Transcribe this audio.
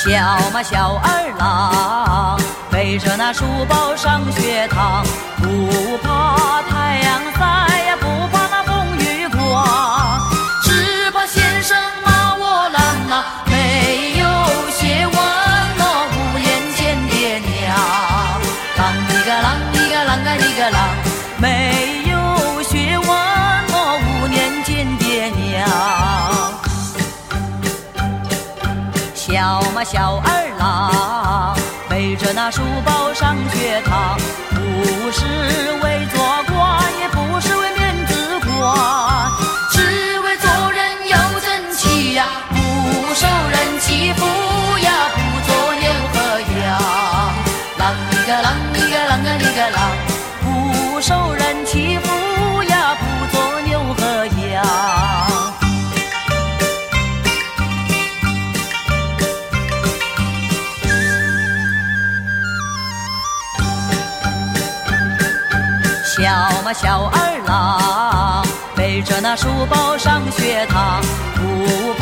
小二郎，背着那书包上学堂，不怕太阳晒呀，不怕那风雨刮，只怕先生骂我懒啊，没有学问哦，5年见爹娘。啷一个啷一个啷个一个啷，没有学问哦，5年见爹娘。小二郎，背着那书包上学堂，不是为做官，也不是为面子挂，只为做人有正气呀，不受人欺负呀，不做牛和羊。啷一个啷一个啷个一个啷，不受人欺负呀，不做牛和羊。小二郎，背着那书包上学堂，不